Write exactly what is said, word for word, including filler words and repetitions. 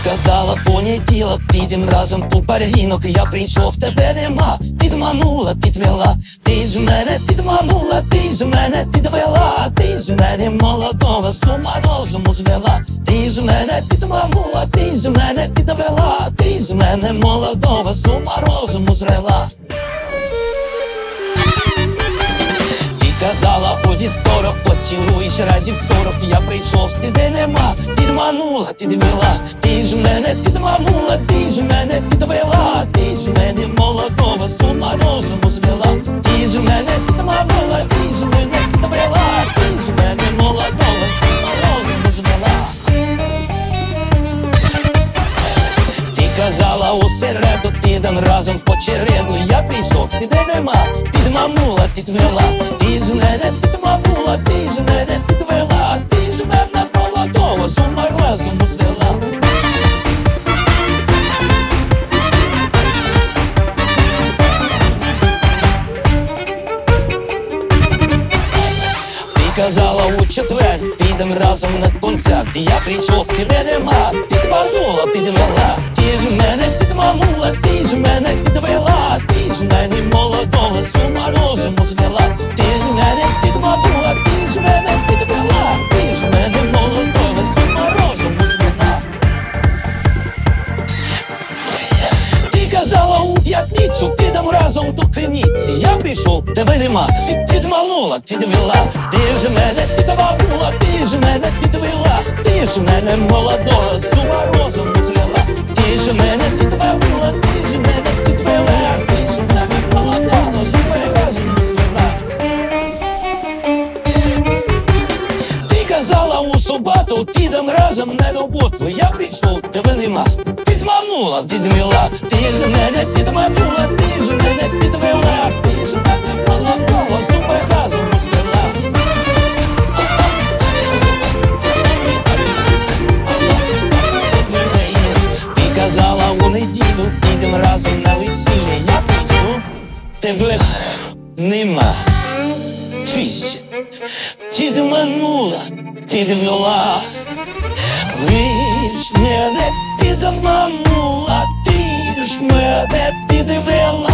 казала понеділок, підем разом по парінок. Я прийшов, тебе нема, підманула, підвела. Ти ж мене підманула, ти ж мене підвела. Ти ж мене молодого з ума розуму звела. Ти ж мене підманула, ти ж мене підвела. Ти ж мене молодого з ума розуму звела. Казала, ході скоро, поцілуєш разів сорок. Я прийшов, ти де нема, підманула, підвела. Ти ж мене підманула, ти ж мене підвела. Ти ж мене молодого з ума розуму звела. Ти ж мене підманула, ти ж мене підвела. Ти ж мене молодого з ума розуму звела. Ти казала у середу, підем разом по череду. Я прийшов, ти де нема, підманула, підвела. Ти ж мене підманула, ти ж мене підвела. Ти ж мене молодого з ума розуму звела. Ти казала у четвер, підем разом на концерт. Я прийшов, тебе нема, підманула, підвела. Ти ж мене підманула, ти ж мене підвела. Ти ж мене молодого з ума розуму звела. Ти ж мене підманула, ти ж мене підвела. Ти ж мене молодого з ума розуму звела. Ти казала у п'ятницю, підем разом до криниці. Я прийшов, тебе нема, підманула, підвела. Ти ж мене підманула, ти ж мене підвела. Ти ж мене молодого з ума розуму звела. Ти ж мене підманула, ти ж мене підвела. Ти ж мене молодого з ума розуму звела. Ти казала у суботу, підем разом на роботу. Я прийшов, тебе нема, підманула, підвела. Ти ж мене підманула, ти ж мене підвела. Ти ж мене молодого з ума розуму звела. Ти казала у неділю, підем разом на весілля. Я прийшов, тебе нема. Чисть, підманула, підвела. Ви ж мене підманула, ти ж мене підвела.